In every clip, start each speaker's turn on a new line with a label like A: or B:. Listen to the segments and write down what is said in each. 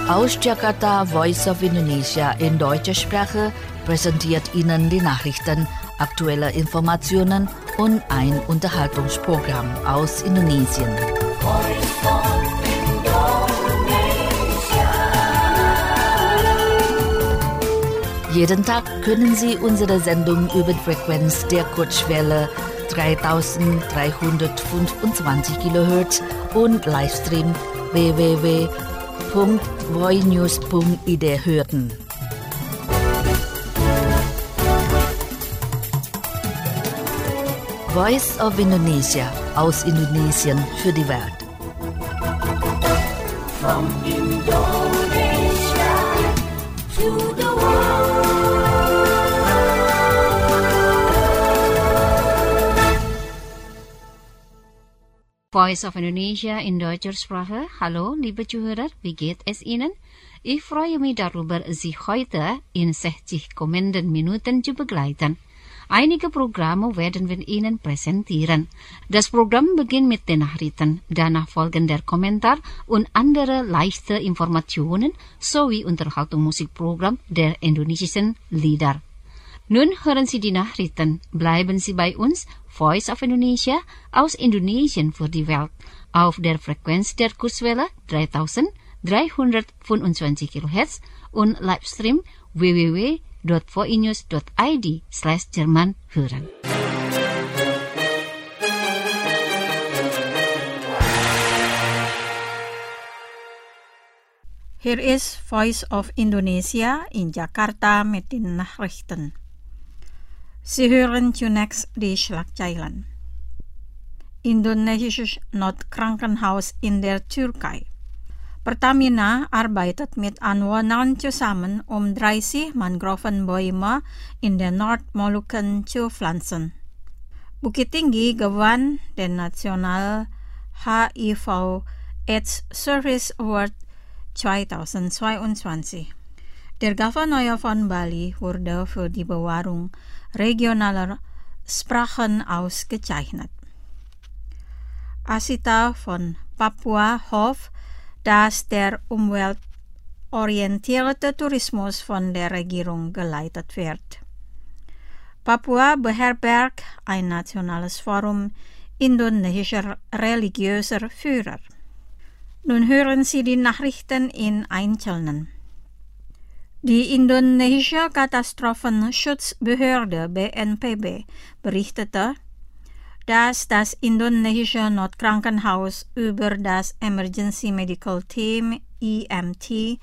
A: Aus Jakarta, Voice of Indonesia in deutscher Sprache präsentiert Ihnen die Nachrichten, aktuelle Informationen und ein Unterhaltungsprogramm aus Indonesien. Jeden Tag können Sie unsere Sendung über die Frequenz der Kurzwelle 3325 kHz und Livestream www.voinews.id hören. Voice of Indonesia aus Indonesien für die Welt.
B: From Indonesia to the world.
C: Voice of Indonesia in deutscher Sprache. Hallo, liebe Zuhörer, wie geht es Ihnen? Ich freue mich darüber, Sie heute in 60 kommenden Minuten zu begleiten. Einige Programme werden wir Ihnen präsentieren. Das Programm beginnt mit den Nachrichten, danach folgen der Kommentar und andere leichte Informationen sowie Unterhaltungsmusikprogramm der indonesischen Lieder. Nun hören Sie die Nachrichten. Bleiben Sie bei uns, Voice of Indonesia aus Indonesien für die Welt, auf der Frequenz der Kurzwelle 3325 kHz und Livestream www.voinews.id/Jerman hören.
D: Hier ist Voice of Indonesia in Jakarta mit den Nachrichten. Sie hören zunächst die Schlagzeilen. Indonesisches Notkrankenhaus in der Türkei. Pertamina arbeitet mit Anwohnern zusammen, 30 Mangrovenbäume in den Nordmolukken zu pflanzen. Bukit Tinggi gewann den National HIV/AIDS Service Award 2022. Der Gouverneur von Bali wurde für die Bewahrung regionaler Sprachen ausgezeichnet. Asita von Papua hofft, dass der umweltorientierte Tourismus von der Regierung geleitet wird. Papua beherbergt ein nationales Forum indonesischer religiöser Führer. Nun hören Sie die Nachrichten in Einzelnen. Die indonesische Katastrophenschutzbehörde BNPB berichtete, dass das indonesische Notkrankenhaus über das Emergency Medical Team EMT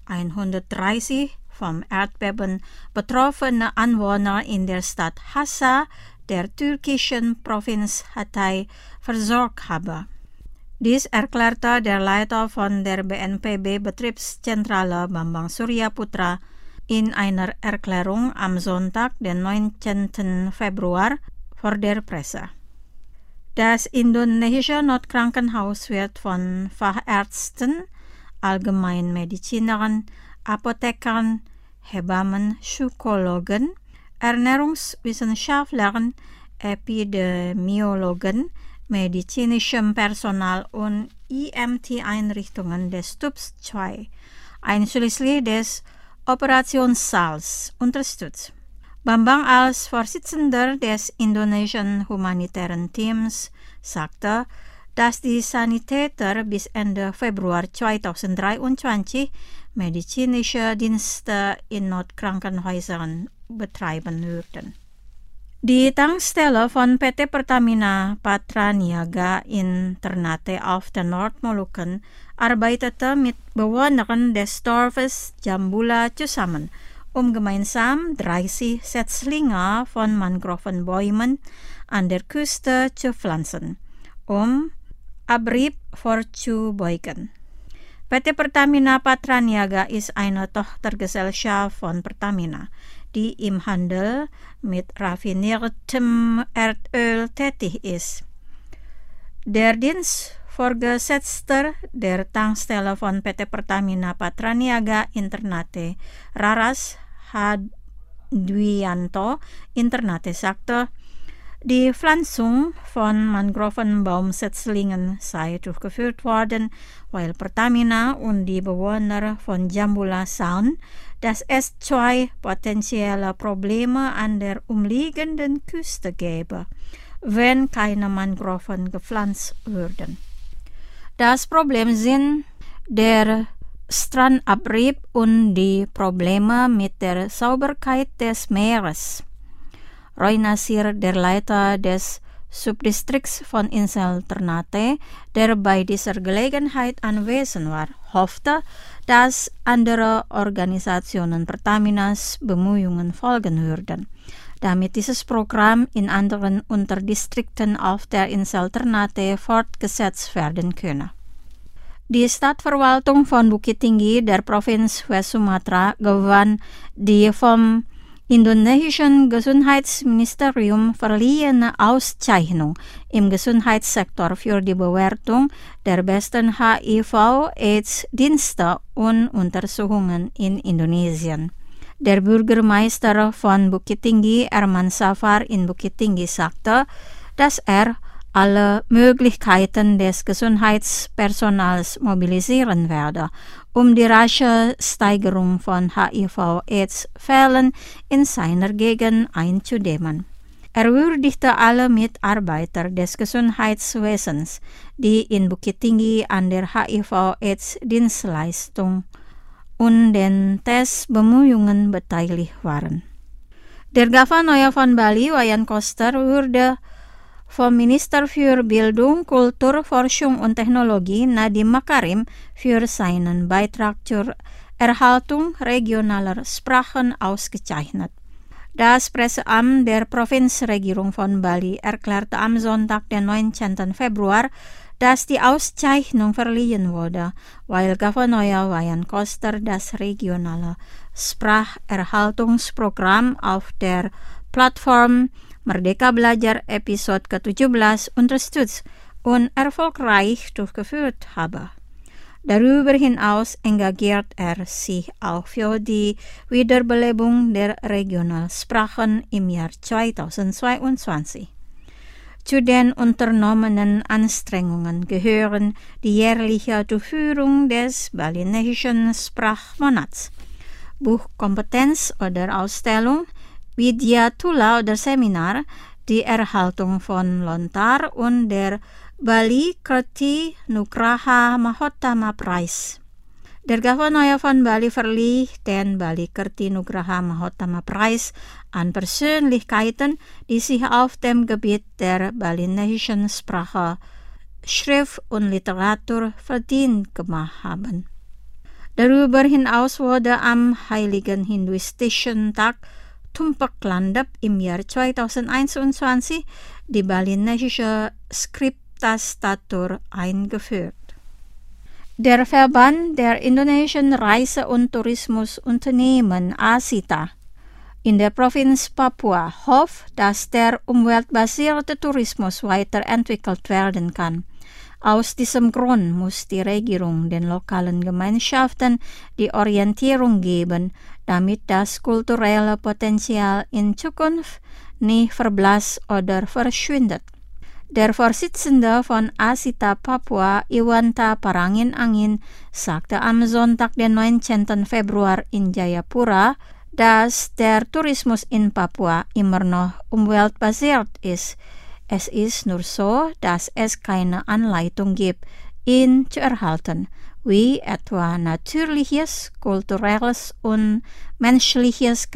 D: 130 vom Erdbeben betroffene Anwohner in der Stadt Hassa der türkischen Provinz Hatay versorgt habe. Dies erklärte der Leiter von der BNPB-Betriebszentrale Bambang Suryaputra in einer Erklärung am Sonntag, den 19. Februar, vor der Presse. Das indonesische Notkrankenhaus wird von Fachärzten, Allgemeinmedizinern, Apothekern, Hebammen, Psychologen, Ernährungswissenschaftlern, Epidemiologen, medizinischem Personal und EMT-Einrichtungen des Typs 2, einschließlich des Operationssaals, unterstützt. Bambang als Vorsitzender des indonesischen humanitären Teams sagte, dass die Sanitäter bis Ende Februar 2023 medizinische Dienste in Notkrankenhäusern betreiben würden. Die Tankstelle von PT Pertamina Patraniaga in Ternate auf den Nordmolukken arbeitete mit Bewohnern des Dorfes Jambula zusammen, um gemeinsam 30 Setzlinge von Mangrovenbäumen an der Küste zu pflanzen, um Abrieb vorzubeugen. PT Pertamina Patraniaga ist eine Tochtergesellschaft von Pertamina, die im Handel mit raffiniertem Erdöl tätig ist. Der Dienstvorgesetzte der Tankstelle von PT Pertamina Patraniaga in Ternate, Raras Hadwianto in Ternate, sagte, Die Pflanzung von Mangrovenbaumsetzlingen sei durchgeführt worden, weil Pertamina und die Bewohner von Jambula sahen, dass es 2 potenzielle Probleme an der umliegenden Küste gäbe, wenn keine Mangroven gepflanzt würden. Das Problem sind der Strandabrieb und die Probleme mit der Sauberkeit des Meeres. Roy Nasir, der Leiter des Subdistrikts von Insel Ternate, der bei dieser Gelegenheit anwesend war, hoffte, dass andere Organisationen Pertaminas Bemühungen folgen würden, damit dieses Programm in anderen Unterdistrikten auf der Insel Ternate fortgesetzt werden könne. Die Stadtverwaltung von Bukit Tinggi der Provinz West Sumatra gewann die vom indonesischen Gesundheitsministerium verliehene Auszeichnung im Gesundheitssektor für die Bewertung der besten HIV-AIDS-Dienste und Untersuchungen in Indonesien. Der Bürgermeister von Bukit Tinggi, Erman Safar in Bukit Tinggi, sagte, dass er alle Möglichkeiten des Gesundheitspersonals mobilisieren werde, um die rasche Steigerung von HIV-AIDS-Fällen in seiner Gegend einzudämmen. Er würdigte alle Mitarbeiter des Gesundheitswesens, die in Bukit Tinggi an der HIV-AIDS-Dienstleistung und den Testbemühungen beteiligt waren. Der Gouverneur von Bali, Wayan Koster, wurde vom Minister für Bildung, Kultur, Forschung und Technologie Nadiem Makarim für seinen Beitrag zur Erhaltung regionaler Sprachen ausgezeichnet. Das Presseamt der Provinzregierung von Bali erklärte am Sonntag, den 19. Februar, dass die Auszeichnung verliehen wurde, weil Gouverneur Wayan Koster das regionale Spracherhaltungsprogramm auf der Plattform Merdeka Belajar Episode ke-17 unterstützt und erfolgreich durchgeführt habe. Darüber hinaus engagiert er sich auch für die Wiederbelebung der Regionalsprachen im Jahr 2022. Zu den unternommenen Anstrengungen gehören die jährliche Durchführung des balinesischen Sprachmonats, Buchkompetenz oder Ausstellung, Widyatula oder Seminar, die Erhaltung von Lontar und der Bali Kirti Nugraha Mahottama Preis. Der Gouverneur von Bali verlieh den Bali Kirti Nugraha Mahottama Preis an Persönlichkeiten, die sich auf dem Gebiet der balinesischen Sprache, Schrift und Literatur verdient gemacht haben. Darüber hinaus wurde am heiligen hinduistischen Tag Tumpak Landep im Jahr 2021 die balinesische Skriptastatur eingeführt. Der Verband der indonesischen Reise- und Tourismusunternehmen ASITA in der Provinz Papua hofft, dass der umweltbasierte Tourismus weiterentwickelt werden kann. Aus diesem Grund muss die Regierung den lokalen Gemeinschaften die Orientierung geben, damit das kulturelle Potenzial in Zukunft nicht verblasst oder verschwindet. Der Vorsitzende von ASITA Papua, Iwanta Parangin-Angin, sagte am Sonntag, den 19. Februar in Jayapura, dass der Tourismus in Papua immer noch umweltbasiert ist. Es ist nur so, dass es keine Anleitung gibt, ihn zu erhalten, wie etwa natürliches, kulturelles und menschliches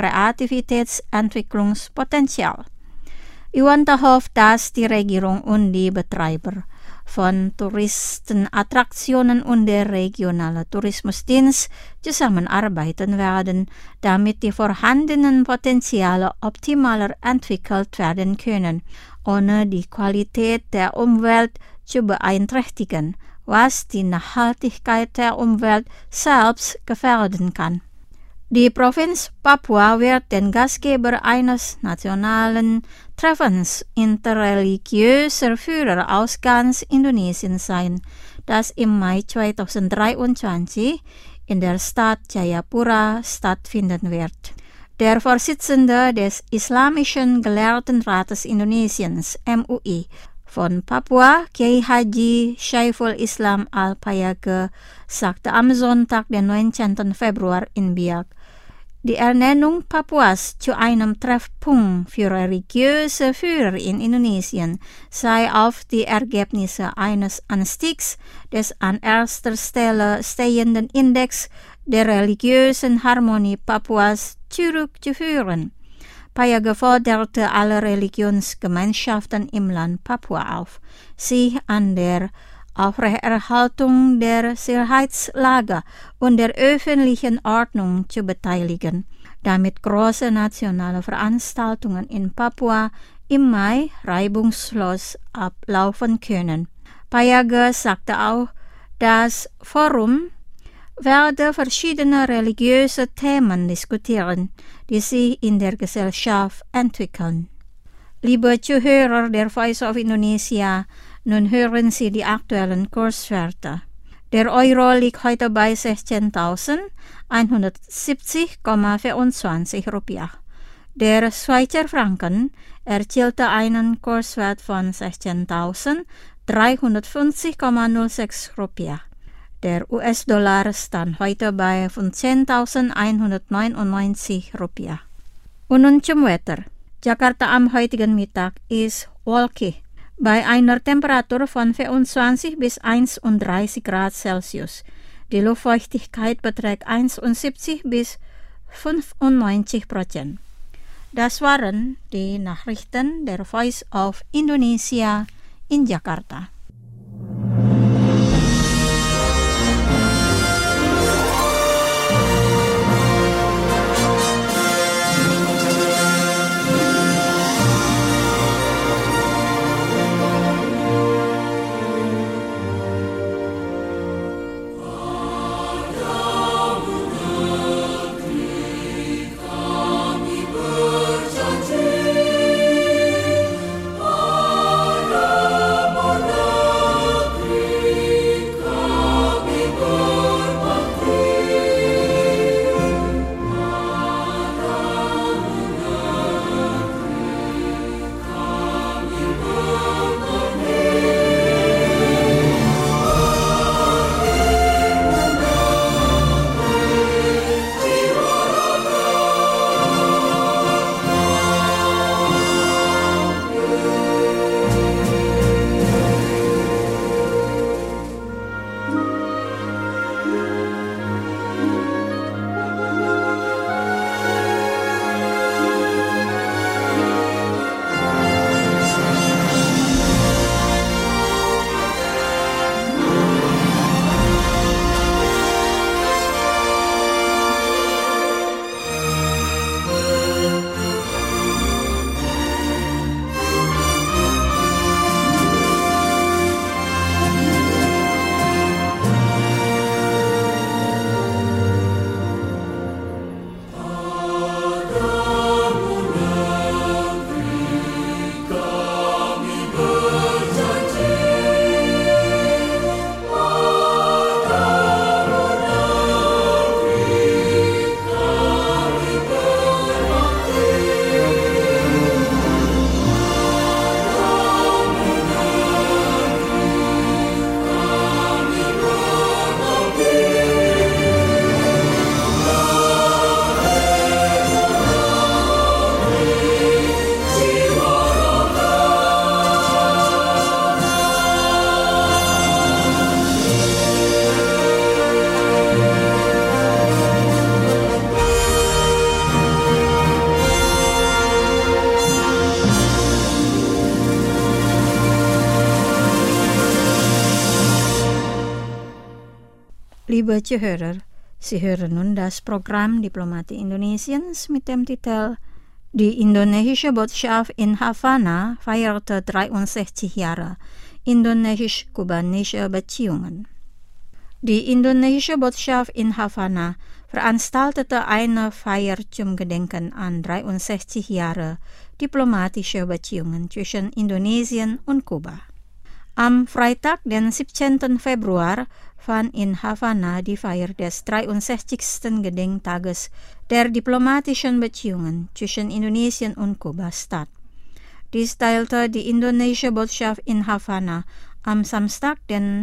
D: Kreativitätsentwicklungspotenzial. Iwanta hofft, dass die Regierung und die Betreiber von Touristenattraktionen und der regionale Tourismusdienst zusammenarbeiten werden, damit die vorhandenen Potenziale optimaler entwickelt werden können, ohne die Qualität der Umwelt zu beeinträchtigen, was die Nachhaltigkeit der Umwelt selbst gefährden kann. Die Provinz Papua wird den Gastgeber eines nationalen Treffens interreligiöser Führer aus ganz Indonesien sein, das im Mai 2023 in der Stadt Jayapura stattfinden wird. Der Vorsitzende des Islamischen Gelehrtenrates Indonesiens, MUI, von Papua, Kiai Haji Syaiful Islam Al-Payage, sagte am Sonntag, den 19. Februar in Biak, die Ernennung Papuas zu einem Treffpunkt für religiöse Führer in Indonesien sei auf die Ergebnisse eines Anstiegs des an erster Stelle stehenden Index der religiösen Harmonie Papuas zurückzuführen. Payage forderte alle Religionsgemeinschaften im Land Papua auf, sich an der Aufrechterhaltung der Sicherheitslage und der öffentlichen Ordnung zu beteiligen, damit große nationale Veranstaltungen in Papua im Mai reibungslos ablaufen können. Payage sagte auch, das Forum werde verschiedene religiöse Themen diskutieren, die sich in der Gesellschaft entwickeln. Liebe Zuhörer der Voice of Indonesia, nun hören Sie die aktuellen Kurswerte. Der Euro liegt heute bei 16.170,24 Rupiah. Der Schweizer Franken erzielte einen Kurswert von 16.350,06 Rupiah. Der US-Dollar stand heute bei 15.199 Rupiah. Und nun zum Wetter. Jakarta am heutigen Mittag ist wolkig, bei einer Temperatur von 24 bis 31 Grad Celsius. Die Luftfeuchtigkeit beträgt 71 bis 95%. Das waren die Nachrichten der Voice of Indonesia in Jakarta. Liebe Zuhörer, Sie hören nun das Programm Diplomatie Indonesiens mit dem Titel Die indonesische Botschaft in Havanna feierte 63 Jahre indonesisch-kubanische Beziehungen. Die indonesische Botschaft in Havanna veranstaltete eine Feier zum Gedenken an 63 Jahre diplomatische Beziehungen zwischen Indonesien und Kuba. Am Freitag, den 17. Februar, fand in Havanna die Feier des 63. Gedenktages der diplomatischen Beziehungen zwischen Indonesien und Kuba statt. Dies teilte die indonesische Botschaft in Havanna am Samstag, den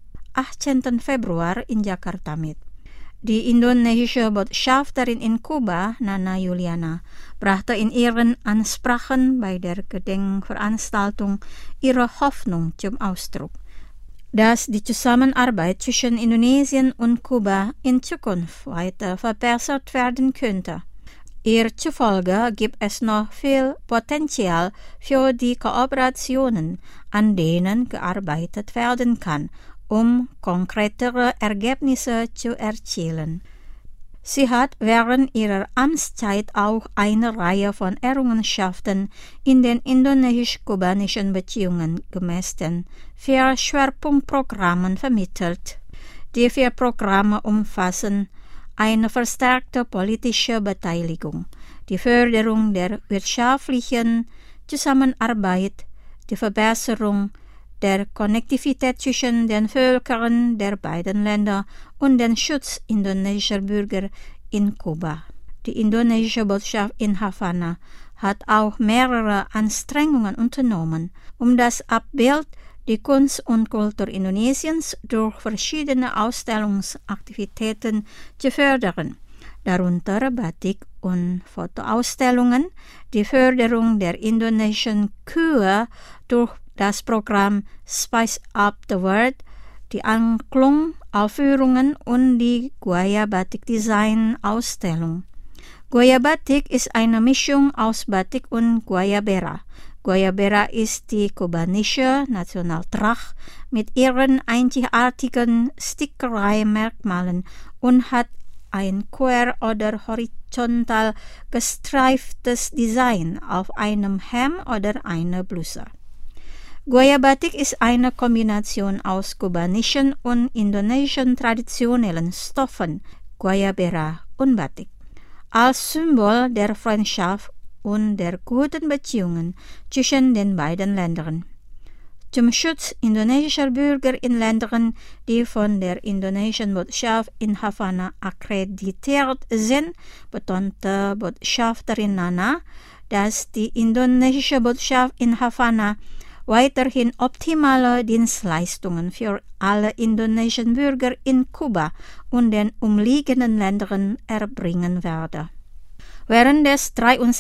D: 18. Februar in Jakarta mit. Die indonesische Botschafterin in Kuba, Nana Juliana, brachte in ihren Ansprachen bei der Gedenkveranstaltung ihre Hoffnung zum Ausdruck, dass die Zusammenarbeit zwischen Indonesien und Kuba in Zukunft weiter verbessert werden könnte. Ihr zufolge gibt es noch viel Potenzial für die Kooperationen, an denen gearbeitet werden kann, um konkretere Ergebnisse zu erzielen. Sie hat während ihrer Amtszeit auch eine Reihe von Errungenschaften in den indonesisch-kubanischen Beziehungen gemäß den 4 Schwerpunktprogrammen vermittelt. Die 4 Programme umfassen eine verstärkte politische Beteiligung, die Förderung der wirtschaftlichen Zusammenarbeit, die Verbesserung der Konnektivität zwischen den Völkern der beiden Länder und den Schutz indonesischer Bürger in Kuba. Die indonesische Botschaft in Havanna hat auch mehrere Anstrengungen unternommen, um das Abbild, die Kunst und Kultur Indonesiens durch verschiedene Ausstellungsaktivitäten zu fördern, darunter Batik- und Fotoausstellungen, die Förderung der indonesischen Kühe durch das Programm Spice Up the World, die Angklung-Aufführungen und die Gaya Batik Design Ausstellung. Gaya Batik ist eine Mischung aus Batik und Guayabera. Guayabera ist die kubanische Nationaltracht mit ihren einzigartigen Stickereimerkmalen und hat ein quer- oder horizontal gestreiftes Design auf einem Hemd oder einer Bluse. Gaya Batik ist eine Kombination aus kubanischen und indonesischen traditionellen Stoffen, Guayabera und Batik, als Symbol der Freundschaft und der guten Beziehungen zwischen den beiden Ländern. Zum Schutz indonesischer Bürger in Ländern, die von der indonesischen Botschaft in Havanna akkreditiert sind, betonte Botschafterin Nana, dass die indonesische Botschaft in Havanna weiterhin optimale Dienstleistungen für alle indonesischen Bürger in Kuba und den umliegenden Ländern erbringen werde. Während des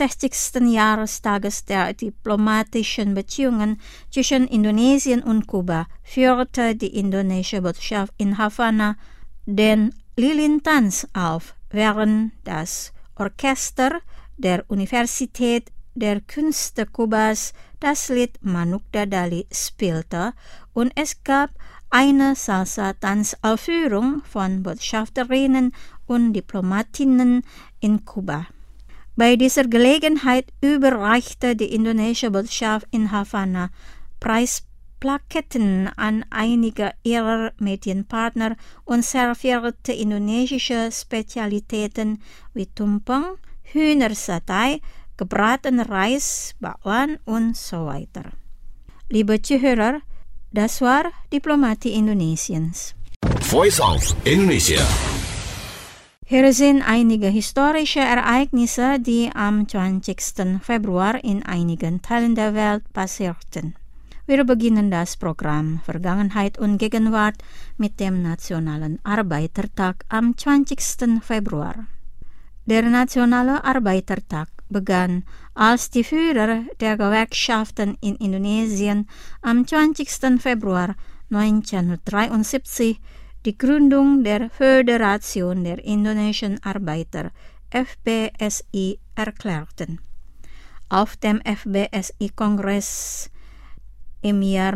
D: 63. Jahrestages der diplomatischen Beziehungen zwischen Indonesien und Kuba führte die indonesische Botschaft in Havanna den Lilintanz auf, während das Orchester der Universität der Künste Kubas das Lied Manuk Dadali spielte und es gab eine Salsa-Tanzaufführung von Botschafterinnen und Diplomatinnen in Kuba. Bei dieser Gelegenheit überreichte die indonesische Botschaft in Havanna Preisplaketten an einige ihrer Medienpartner und servierte indonesische Spezialitäten wie Tumpeng, Hühnersatay, gebratener Reis, Bakwan und so weiter. Liebe Zuhörer, das war Diplomatie Indonesiens.
B: Voice of Indonesia.
D: Hier sind einige historische Ereignisse, die am 20. Februar in einigen Teilen der Welt passierten. Wir beginnen das Programm Vergangenheit und Gegenwart mit dem Nationalen Arbeitertag am 20. Februar. Der Nationale Arbeitertag begann, als die Führer der Gewerkschaften in Indonesien am 20. Februar 1973 die Gründung der Föderation der indonesischen Arbeiter FBSI erklärten. Auf dem FBSI-Kongress im Jahr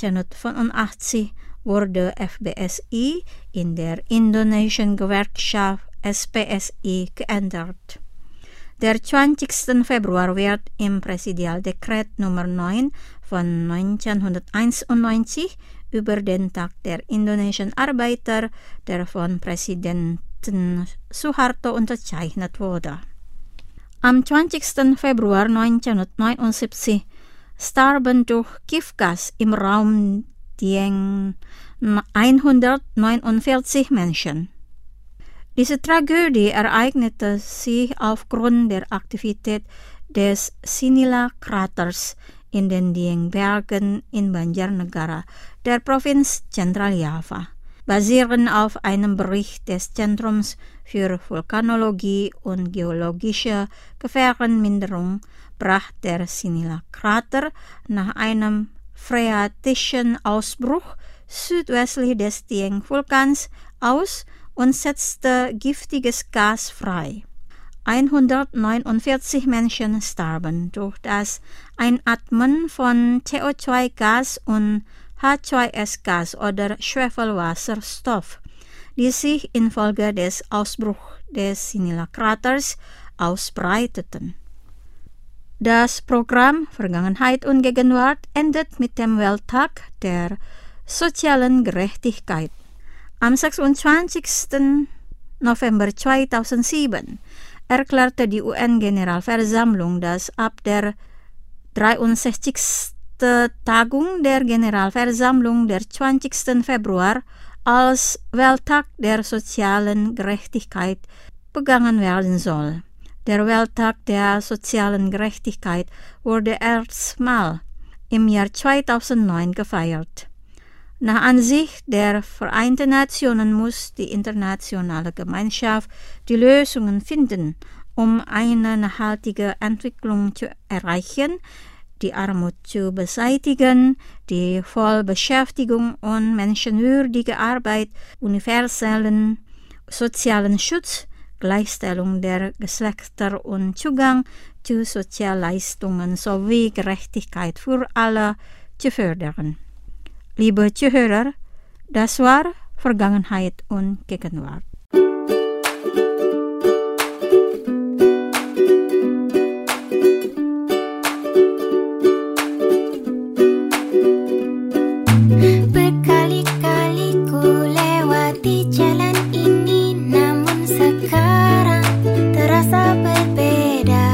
D: 1985 wurde FBSI in der indonesischen Gewerkschaft SPSI geändert. Der 20. Februar wird im Präsidialdekret Nummer 9 von 1991 über den Tag der indonesischen Arbeiter, der von Präsidenten Suharto unterzeichnet wurde. Am 20. Februar 1979 starben durch Giftgas im Raum Dieng 149 Menschen. Diese Tragödie ereignete sich aufgrund der Aktivität des Sinila-Kraters in den Dieng-Bergen in Banjarnegara, der Provinz Zentral-Java. Basierend auf einem Bericht des Zentrums für Vulkanologie und geologische Gefahrenminderung brach der Sinila-Krater nach einem phreatischen Ausbruch südwestlich des Dieng-Vulkans aus und setzte giftiges Gas frei. 149 Menschen starben durch das Einatmen von CO2-Gas und H2S-Gas oder Schwefelwasserstoff, die sich infolge des Ausbruchs des Sinila-Kraters ausbreiteten. Das Programm Vergangenheit und Gegenwart endet mit dem Welttag der sozialen Gerechtigkeit. Am 26. November 2007 erklärte die UN-Generalversammlung, dass ab der 63. Tagung der Generalversammlung der 20. Februar als Welttag der sozialen Gerechtigkeit begangen werden soll. Der Welttag der sozialen Gerechtigkeit wurde erstmals im Jahr 2009 gefeiert. Nach Ansicht der Vereinten Nationen muss die internationale Gemeinschaft die Lösungen finden, um eine nachhaltige Entwicklung zu erreichen, die Armut zu beseitigen, die Vollbeschäftigung und menschenwürdige Arbeit, universellen sozialen Schutz, Gleichstellung der Geschlechter und Zugang zu Sozialleistungen sowie Gerechtigkeit für alle zu fördern. Liebe Zuhörer, das war Vergangenheit und Gegenwart.
E: Berkali-kali ku lewati jalan ini, namun sekarang terasa berbeda.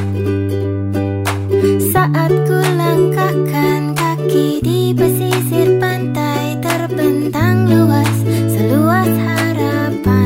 E: Saat ku langkahkan kaki di pesisir pantai, terbentang luas, seluas harapan.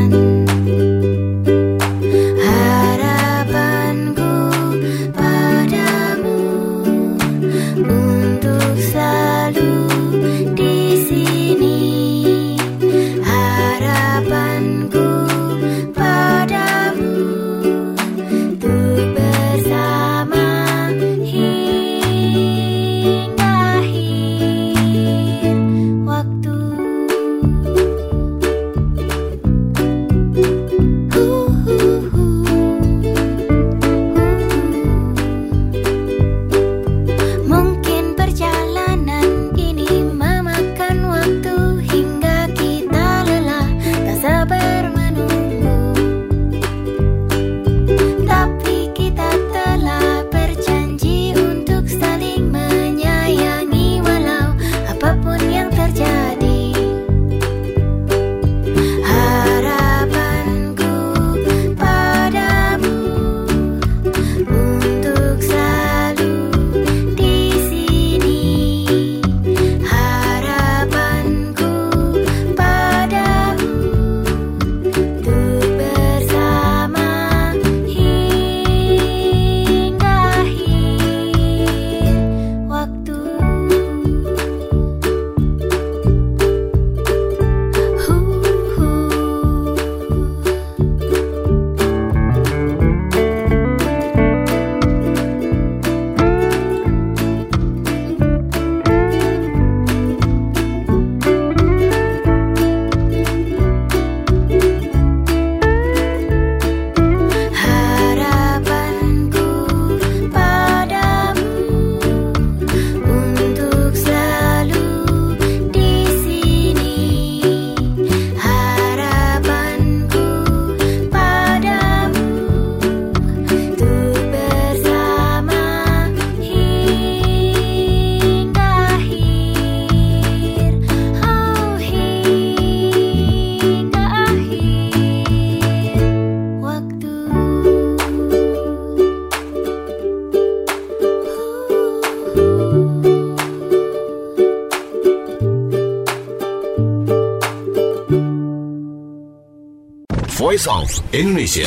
B: Voice of Indonesia.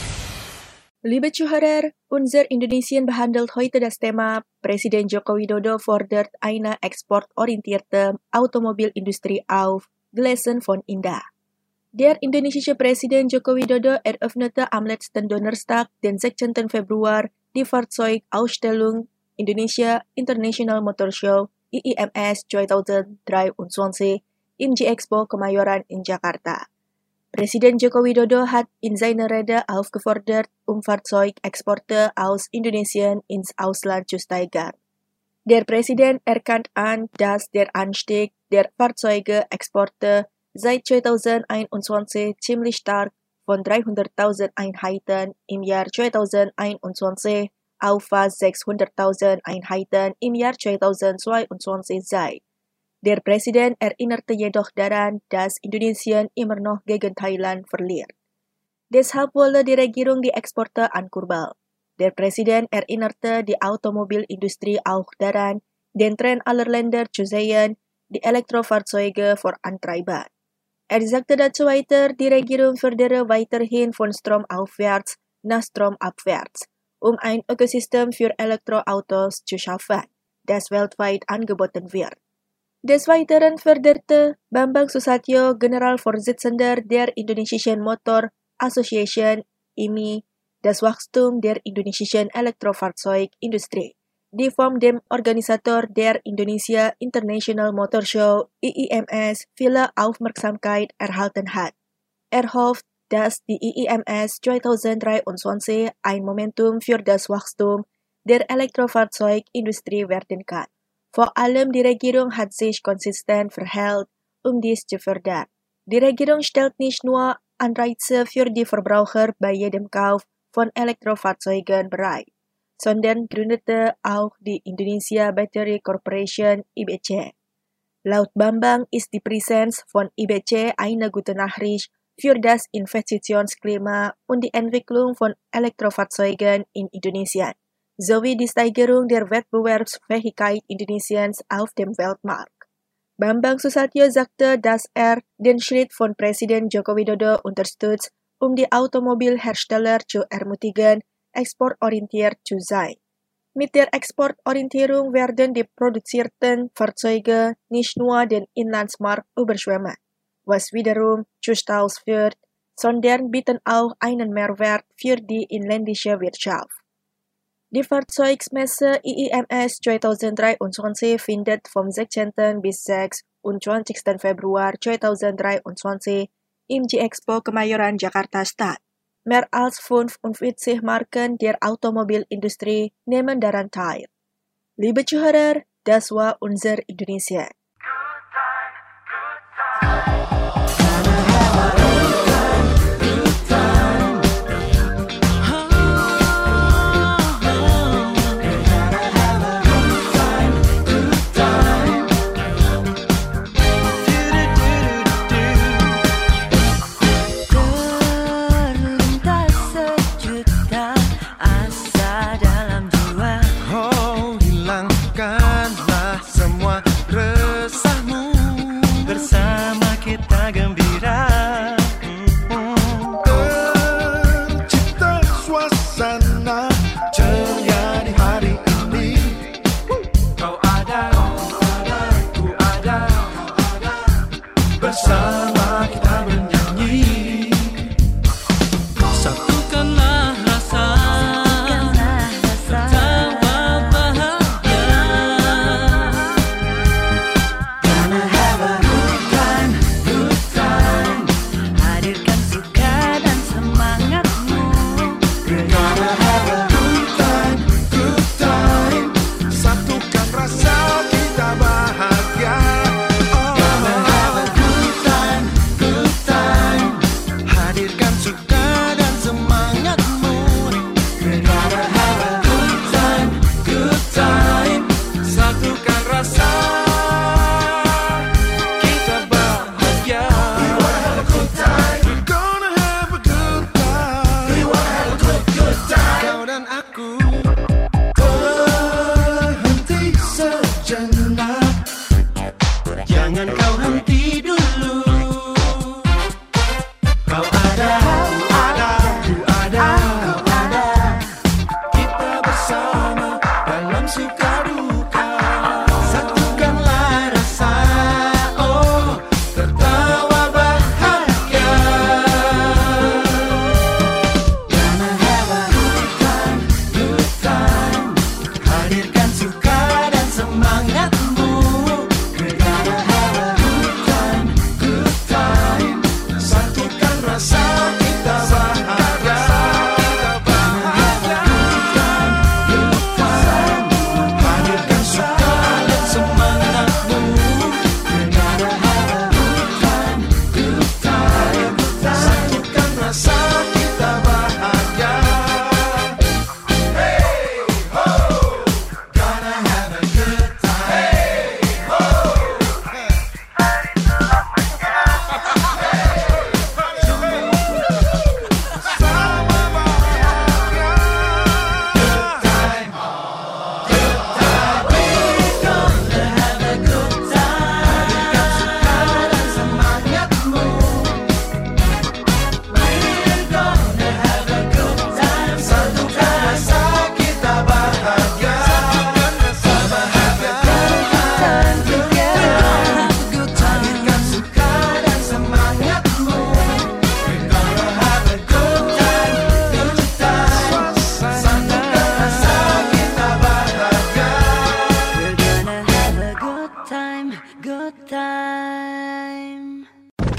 F: Liebe Zuhörer, unser Indonesien behandelt heute das Thema Presiden Joko Widodo fordert eine exportorientierte Automobilindustrie auf, gelesen von Indah. Der indonesische Präsident Joko Widodo eröffnete am letzten Donnerstag, den 16. Februar, die Fahrzeugausstellung Indonesia International Motor Show IIMS 2023 im G-Expo Kemayoran in Jakarta. Präsident Joko Widodo hat in seiner Rede aufgefordert, Fahrzeugexporte aus Indonesien ins Ausland zu steigern. Der Präsident erkannt an, dass der Anstieg der Fahrzeugeexporte seit 2021 ziemlich stark von 300.000 Einheiten im Jahr 2021 auf fast 600.000 Einheiten im Jahr 2022 sei. Der Präsident erinnerte jedoch daran, dass Indonesien immer noch gegen Thailand verliert. Deshalb wolle die Regierung die Exporte ankurbeln. Der Präsident erinnerte die Automobilindustrie auch daran, den Trend aller Länder zu sehen, die Elektrofahrzeuge vorantreiben. Er sagte dazu weiter, die Regierung fördere weiterhin von Strom aufwärts nach Strom abwärts, um ein Ökosystem für Elektroautos zu schaffen, das weltweit angeboten wird. Des Weiteren förderte Bambang Susatyo, Generalvorsitzender der Indonesischen Motor Association IMI, das Wachstum der indonesischen Elektrofahrzeugindustrie, die von dem Organisator der Indonesia International Motor Show IIMS viele Aufmerksamkeit erhalten hat. Er hofft, dass die IIMS 2023 ein Momentum für das Wachstum der Elektrofahrzeugindustrie werden kann. Vor allem die Regierung hat sich konsistent verhält, um dies zu fördern. Die Regierung stellt nicht nur Anreize für die Verbraucher bei jedem Kauf von Elektrofahrzeugen bereit, sondern gründete auch die Indonesia Battery Corporation IBC. Laut Bambang ist die Präsenz von IBC eine gute Nachricht für das Investitionsklima und die Entwicklung von Elektrofahrzeugen in Indonesien, sowie die Steigerung der Wettbewerbsfähigkeit Indonesiens auf dem Weltmarkt. Bambang Susatyo sagte, dass er den Schritt von Präsident Joko Widodo unterstützt, um die Automobilhersteller zu ermutigen, exportorientiert zu sein. Mit der Exportorientierung werden die produzierten Fahrzeuge nicht nur den Inlandsmarkt überschwemmen, was wiederum zu Staus führt, sondern bieten auch einen Mehrwert für die inländische Wirtschaft. Die Fahrzeugsmesse IIMS 2023 findet vom 16. bis 26. Februar 2023 im G-Expo Kemayoran, Jakarta statt. Mehr als 45 Marken der Automobilindustrie nehmen daran teil. Liebe Zuhörer, das war unser Indonesien.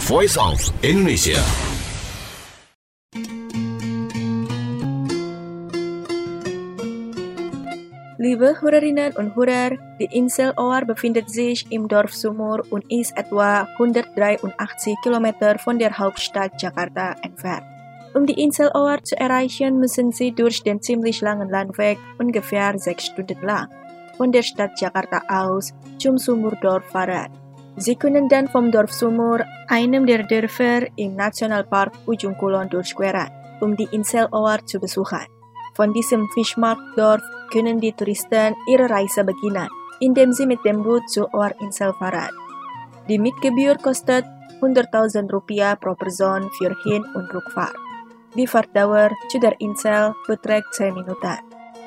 B: Voice of Indonesia.
F: Liebe Hörerinnen und Hörer, die Insel Oar befindet sich im Dorf Sumur und ist etwa 183 Kilometer von der Hauptstadt Jakarta entfernt. Um die Insel Oar zu erreichen, müssen Sie durch den ziemlich langen Landweg ungefähr 6 Stunden lang von der Stadt Jakarta aus zum Sumurdorf fahren. Sie können dann vom Dorf Sumur, einem der Dörfer im Nationalpark Ujung Kulon, durchqueren, um die Insel Oar zu besuchen. Von diesem Fischmarktdorf können die Touristen ihre Reise beginnen, indem sie mit dem Boot zur Oar-Insel fahren. Die Mietgebühr kostet 100.000 Rupiah pro Person für Hin- und Rückfahrt. Die Fahrtdauer zu der Insel beträgt 10 Minuten.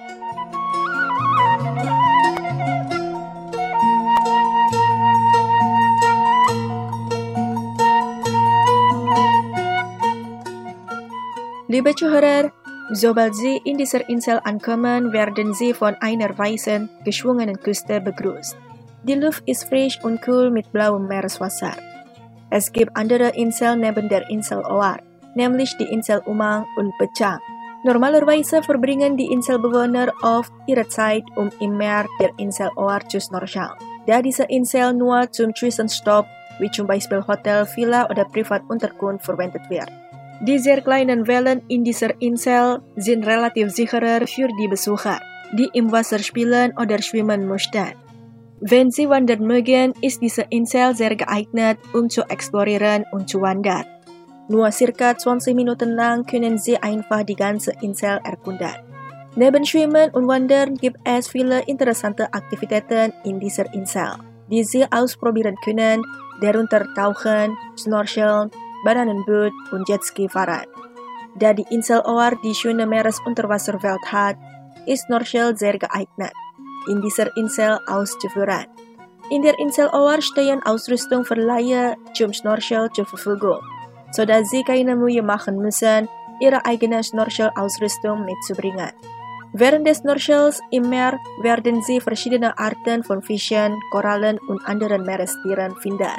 F: Liebe Zuhörer, sobald Sie in dieser Insel ankommen, werden Sie von einer weißen, geschwungenen Küste begrüßt. Die Luft ist frisch und kühl mit blauem Meereswasser. Es gibt andere Inseln neben der Insel Oar, nämlich die Insel Umang und Pecang. Normalerweise verbringen die Inselbewohner oft ihre Zeit, um im Meer der Insel Oar zu snorcheln, da diese Insel nur zum Zwischenstopp, wie zum Beispiel Hotel, Villa oder Privatunterkunft verwendet wird. Die sehr kleinen Wellen in dieser Insel sind relativ sicherer für die Besucher, die im Wasser spielen oder schwimmen möchten. Wenn Sie wandern mögen, ist diese Insel sehr geeignet, um zu explorieren und zu wandern. Nur circa 20 Minuten lang können Sie einfach die ganze Insel erkunden. Neben Schwimmen und Wandern gibt es viele interessante Aktivitäten in dieser Insel, die Sie ausprobieren können, darunter Tauchen, Snorcheln, Bananenboot und Jetski fahren. Da die Insel Oar die schöne Meeresunterwasserwelt hat, ist Snorchel sehr geeignet, in dieser Insel auszuführen. In der Insel Oar stehen Ausrüstung für Laie zum Snorchel zur Verfügung, sodass Sie keine Mühe machen müssen, Ihre eigene Snorchelausrüstung mitzubringen. Während des Snorchels im Meer werden Sie verschiedene Arten von Fischen, Korallen und anderen Meerestieren finden.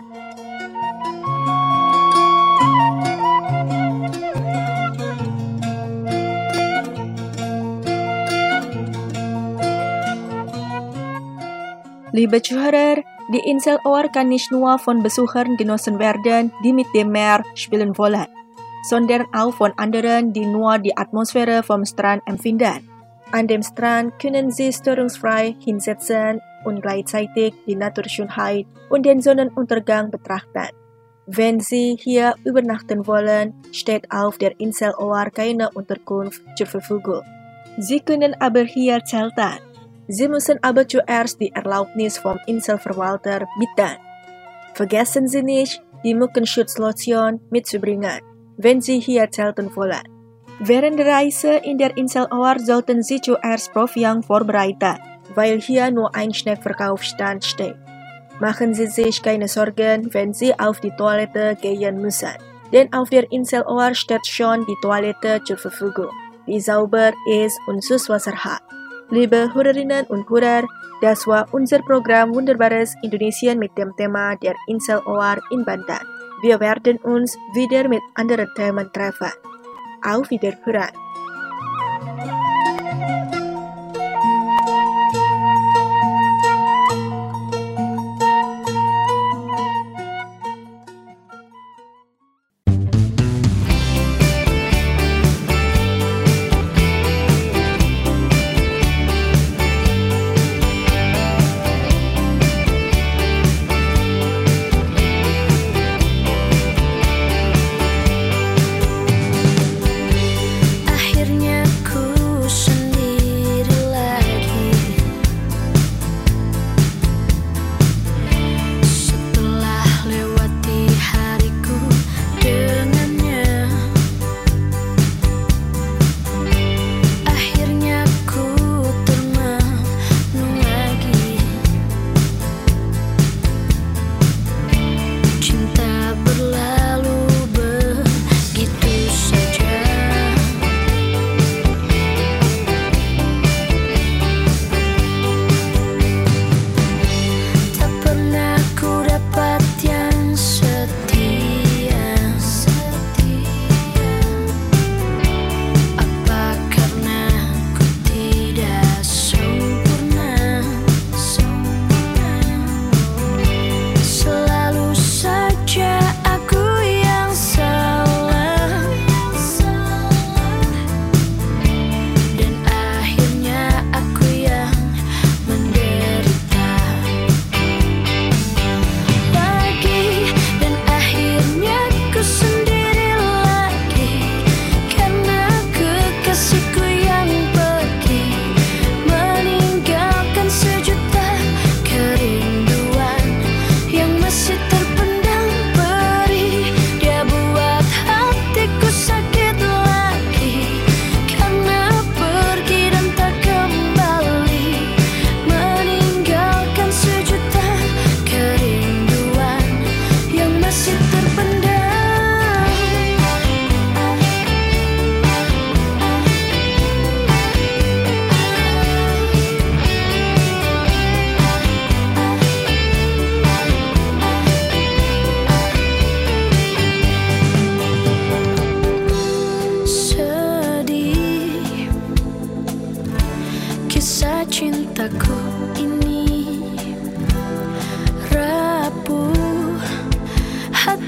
F: Liebe Zuhörer, die Insel Oar kann nicht nur von Besuchern genossen werden, die mit dem Meer spielen wollen, sondern auch von anderen, die nur die Atmosphäre vom Strand empfinden. An dem Strand können Sie störungsfrei hinsetzen und gleichzeitig die Naturschönheit und den Sonnenuntergang betrachten. Wenn Sie hier übernachten wollen, steht auf der Insel Oar keine Unterkunft zur Verfügung. Sie können aber hier zelten. Sie müssen aber zuerst die Erlaubnis vom Inselverwalter bitten. Vergessen Sie nicht, die Mückenschutzlotion mitzubringen, wenn Sie hier zelten wollen. Während der Reise in der Insel Oar sollten Sie zuerst Proviant vorbereiten, weil hier nur ein Snackverkaufsstand steht. Machen Sie sich keine Sorgen, wenn Sie auf die Toilette gehen müssen, denn auf der Insel Oar steht schon die Toilette zur Verfügung, die sauber ist und Süßwasser hat. Liebe Hörerinnen und Hörer, das war unser Programm Wunderbares Indonesien mit dem Thema der Insel Oar in Banten. Wir werden uns wieder mit anderen Themen treffen. Auf Wiederhören!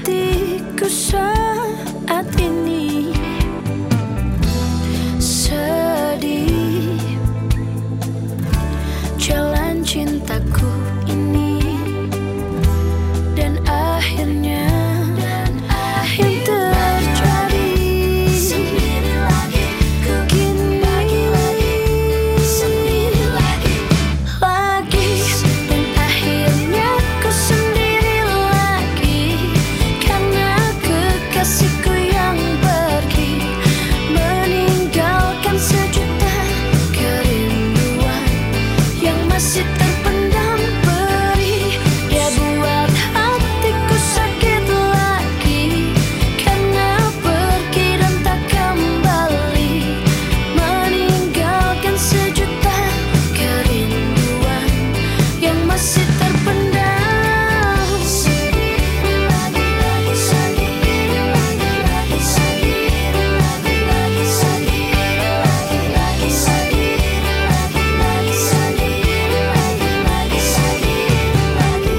E: hatiku saat ini sedih. Jalan cintaku ini dan akhirnya yang terjadi sendiri lagi, ku kini sendiri lagi, dan akhirnya ku sendiri lagi, karena kekasihku yang pergi meninggalkan sejuta kerinduan yang masih terpendam perih. Dia buat hatiku sakit lagi, karena pergi dan tak kembali, meninggalkan sejuta kerinduan yang masih terpendam. Sendiri lagi, sendiri lagi, sendiri lagi, sendiri lagi, sendiri lagi, sendiri lagi, sendiri lagi.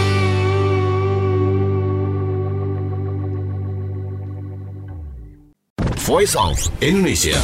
B: Voice of Indonesia.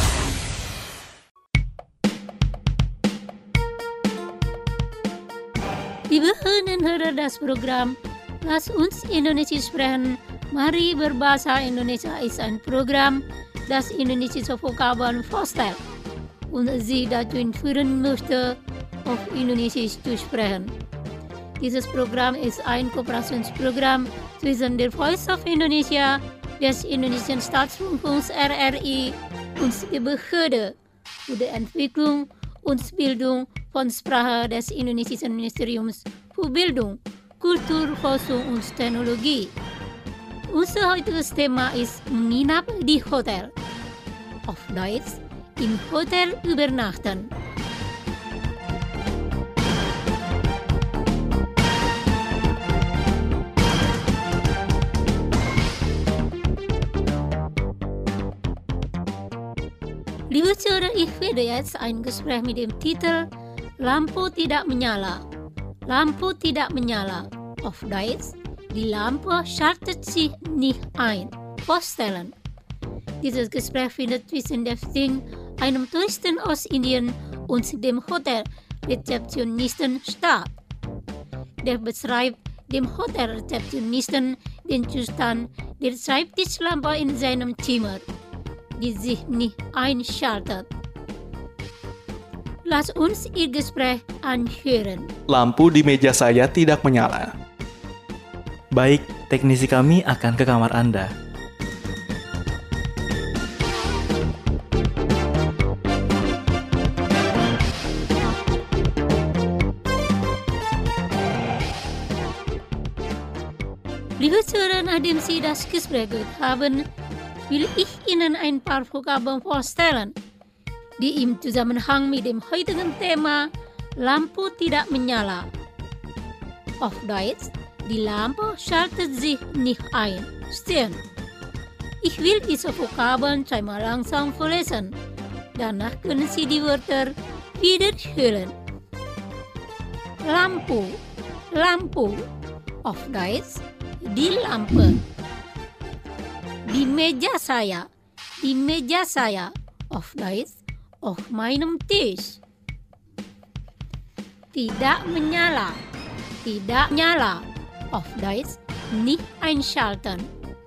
G: Liebe Hörnerinnen und Hörer, das Programm Lass uns Indonesisch sprechen. Mari berbahasa Indonesia ist ein Programm, das indonesische Vokabeln vorstellt und Sie dazu führen möchte, auf Indonesisch zu sprechen. Dieses Programm ist ein Kooperationsprogramm zwischen der Voice of Indonesia, des Indonesischen Staatsrundfunks RRI und der Behörde für die Entwicklung und Bildung von Sprache des Indonesischen Ministeriums für Bildung, Kultur, Forschung und Technologie. Unser heutiges Thema ist menginap di Hotel. Auf Deutsch, im Hotel übernachten. Liebe Zuhörer, ich werde jetzt ein Gespräch mit dem Titel Lampu tidak menyala. Lampu tidak menyala. Auf Deutsch, die Lampe schaltet sich nicht ein. Vorstellen. Dieses Gespräch findet zwischen einem Touristen aus Indien und dem Hotelrezeptionisten statt. Der beschreibt dem Hotelrezeptionisten den Zustand der Schreibtischlampe in seinem Zimmer, die sich nicht einschaltet. Lass uns ihr Gespräch anhören.
H: Lampu di meja saya tidak menyala. Baik, teknisi kami akan ke kamar Anda.
G: Liebe Zuhörer, nachdem Sie das Gespräch gehört haben, will ich Ihnen ein paar Vokabeln vorstellen, die im Zusammenhang mit dem heutigen Thema Lampu tidak menyala. Auf Deutsch, die Lampe schaltet sich nicht ein. Stehen. Ich will diese Vokabeln zweimal langsam vorlesen. Danach können Sie die Wörter wiederholen. Lampu, Lampu. Auf Deutsch, die Lampe. Di meja saya, di meja saya. Auf Deutsch, auf meinem Tisch. Tidak menyala, tidak nyala. Auf Deutsch, nicht einschalten.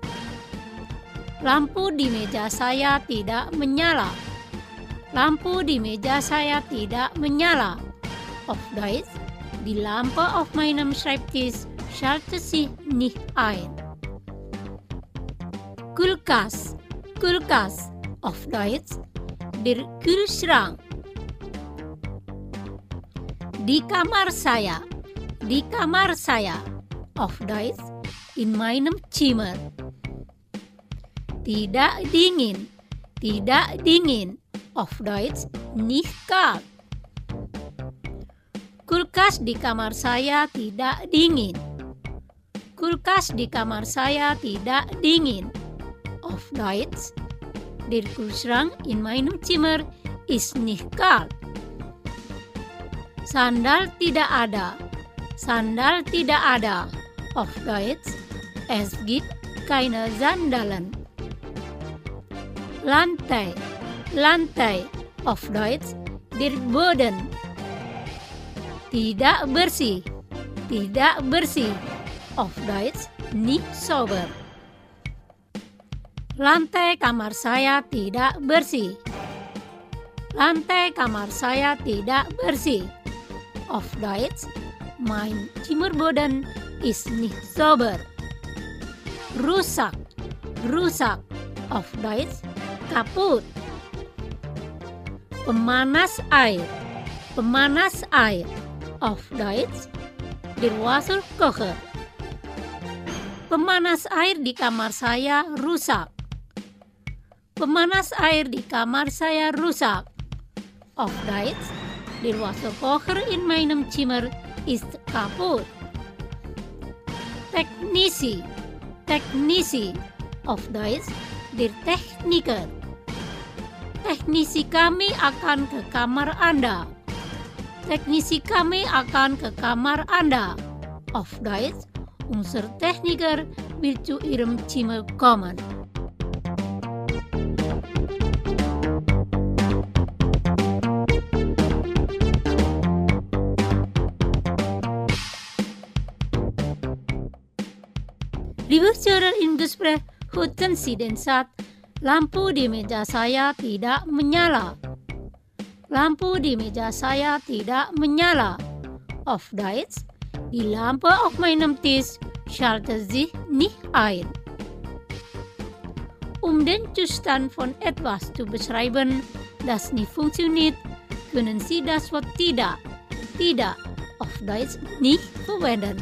G: Lampu di meja saya tidak menyala. Lampu di meja saya tidak menyala. Auf Deutsch, die Lampe auf meinem Schreibtisch schaltet sich nicht ein. Kulkas, Kulkas. Auf Deutsch, der Kühlschrank. Di kamar saya, di kamar saya. Auf Deutsch, in meinem Zimmer. Tidak dingin, tidak dingin. Auf Deutsch, nicht kalt. Kulkas di kamar saya tidak dingin. Kulkas di kamar saya tidak dingin. Auf Deutsch, der Kühlschrank in meinem Zimmer ist nicht kalt. Sandal tidak ada. Sandal tidak ada. Auf Deutsch, Es gibt keine Sandalen. Lantai, Lantai, auf Deutsch der Boden. Tidak bersih, tidak bersih, auf Deutsch nicht sauber. Lantai kamar saya tidak bersih. Lantai kamar saya tidak bersih. Auf Deutsch, mein Zimmerboden ist nicht sauber. Rusak, rusak, auf Deutsch, kaputt. Pemanas air, pemanas air, auf Deutsch, der Wasserkocher. Pemanas air di kamar saya rusak. Pemanas air di kamar saya rusak. Auf Deutsch, der Wasserkocher in meinem Zimmer ist kaputt. Teknisi, teknisi, auf Deutsch, der Techniker. Teknisi kami akan ke kamar Anda. Teknisi kami akan ke kamar Anda. Auf Deutsch, unser Techniker wird zu Ihrem Zimmer kommen. Liebe Hörer im Gespräch, hörten Sie den Satz, lampu di meja saya tidak menyala. Lampu di meja saya tidak menyala. Auf Deutsch, die Lampe auf meinem Tisch schaltet sich nicht ein. Um den Zustand von etwas zu beschreiben, das nicht funktioniert, können Sie das Wort tidak, tidak, auf Deutsch nicht verwenden.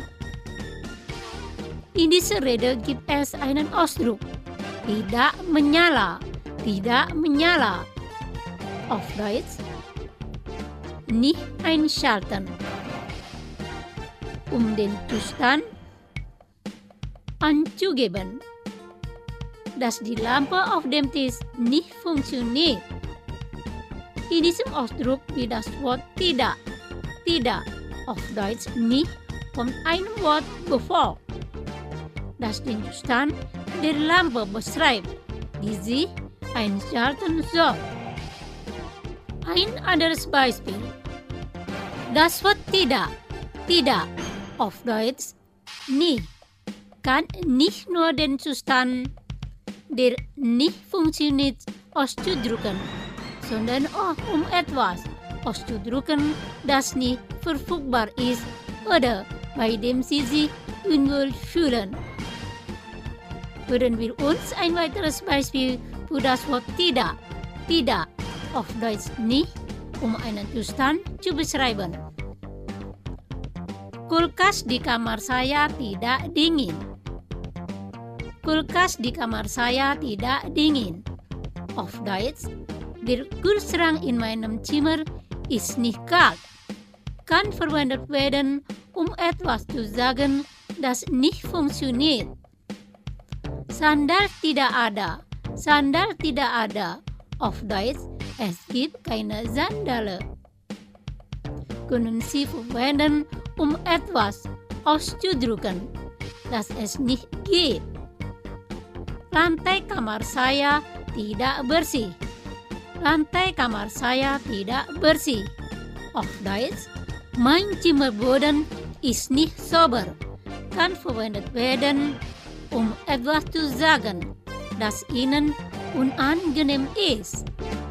G: In dieser Rede gibt es einen Ausdruck, tidak menyala, tidak menyala. Auf Deutsch, nicht einschalten. Um den Zustand anzugeben, dass die Lampe auf dem Tisch nicht funktioniert. In diesem Ausdruck wird das Wort tidak, tidak, auf Deutsch nicht, von einem Wort gefolgt, das den Zustand der Lampe beschreibt, die sie einschalten soll. Ein anderes Beispiel. Das Wort tidak, tidak, auf Deutsch nicht, kann nicht nur den Zustand, der nicht funktioniert, auszudrücken, sondern auch um etwas auszudrücken, das nicht verfügbar ist oder bei dem Sie sich unwohl fühlen. Hören wir uns ein weiteres Beispiel für das Wort tidak, tidak, auf Deutsch nicht, um einen Zustand zu beschreiben. Kulkas di kamar saya tidak dingin. Kulkas di kamar saya tidak dingin. Auf Deutsch, der Kühlschrank in meinem Zimmer ist nicht kalt. Kann verwendet werden, um etwas zu sagen, das nicht funktioniert. Sandal tidak ada. Sandal tidak ada. Auf Deutsch, es gibt keine Sandale. Können Sie verwenden, um etwas auszudrücken, das es nicht gibt. Lantai kamar saya tidak bersih. Lantai kamar saya tidak bersih. Auf Deutsch, mein Zimmerboden ist nicht sauber. Kann verwendet werden, um etwas zu sagen, das Ihnen unangenehm ist.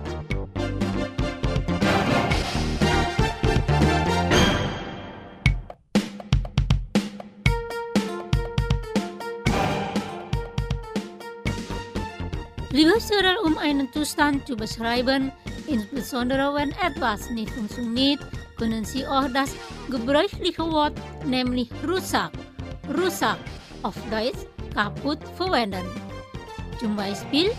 G: Liebe Hörer, um einen Zustand zu beschreiben, insbesondere wenn etwas nicht funktioniert, können Sie auch das gebräuchliche Wort, nämlich rusak, rusak, auf Deutsch kaputt verwenden. Zum Beispiel,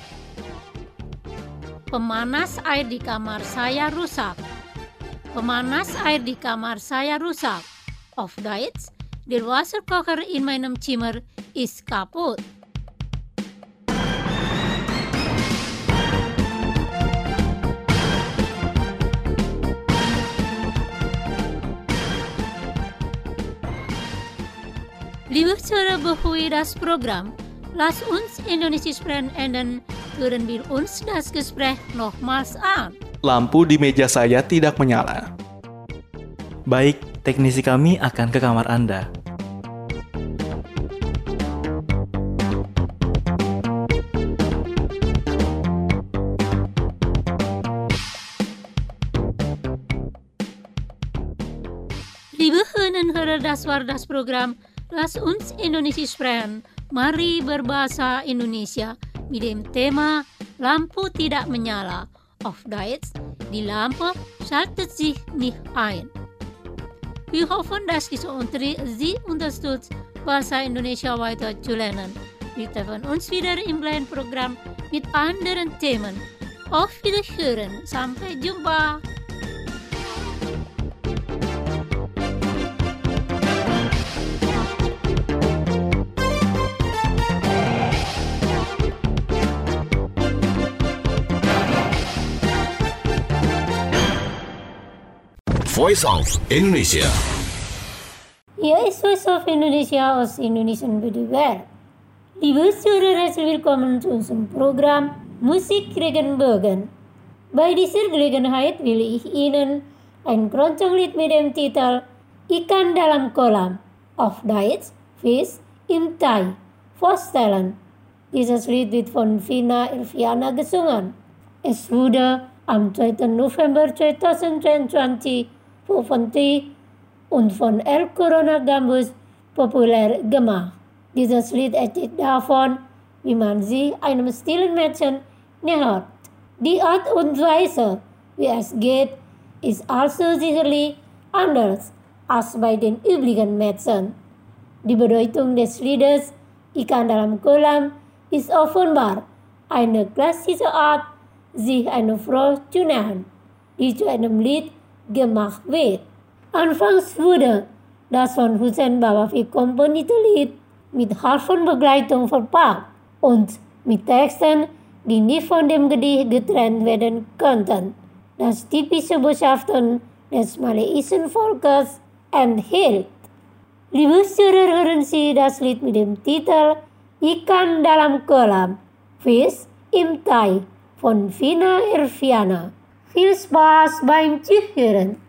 G: pemanas air di kamar saya rusak. Pemanas air di kamar saya rusak. Auf Deutsch, der Wasserkocher in meinem Zimmer ist kaputt. Liebe Zuhörer, bevor wir das Programm Lass uns Indonesien sprechen enden, hören wir uns das Gespräch nochmals an.
H: Lampu di meja saya tidak menyala. Baik, teknisi kami akan ke kamar Anda.
G: Liebe Hörer, das war das Programm Lass uns Indonesien sprechen. Mari berbahasa Indonesia mit dem Thema Lampu tidak menyala. Auf Deutsch, die Lampe schaltet sich nicht ein. Wir hoffen, dass diese Unterricht Sie unterstützt, Bahasa Indonesia weiter zu lernen. Wir treffen uns wieder im kleinen Programm mit anderen Themen. Auf Wiederhören, sampai jumpa.
B: Voice of Indonesia.
G: Hier ist Voice of Indonesia aus Indonesian Bediwer. Liebe Zuhörer, herzlich willkommen zu unserem Programm Musik Regenbogen. Bei dieser Gelegenheit will ich Ihnen ein Keroncong-Lied mit dem Titel Ikan dalam Kolam, auf Deutsch Fisch im Teich, vorstellen. Dieses Lied wird von Vina Irviana gesungen. Es wurde am 2. November 2022 veröffentlicht und von El Corona Gambus populär gemacht. Dieses Lied erzählt davon, wie man sie einem stillen Mädchen nähert. Die Art und Weise, wie es geht, ist also sicherlich anders als bei den üblichen Mädchen. Die Bedeutung des Liedes Ikan dalam Kolam ist offenbar eine klassische Art, sich eine Frau zu nähern, die zu einem Lied gemacht wird. Anfangs wurde das von Hussein Bawafi komponierte Lied mit Harfenbegleitung verpackt und mit Texten, die nicht von dem Gedicht getrennt werden konnten, das typische Botschaften des malaiischen Volkes enthielt. Liebe Zuhörer, hören Sie das Lied mit dem Titel Ikan dalam Kolam, Fisch im Teich von Vina Irviana. Viel Spaß beim Zuhören.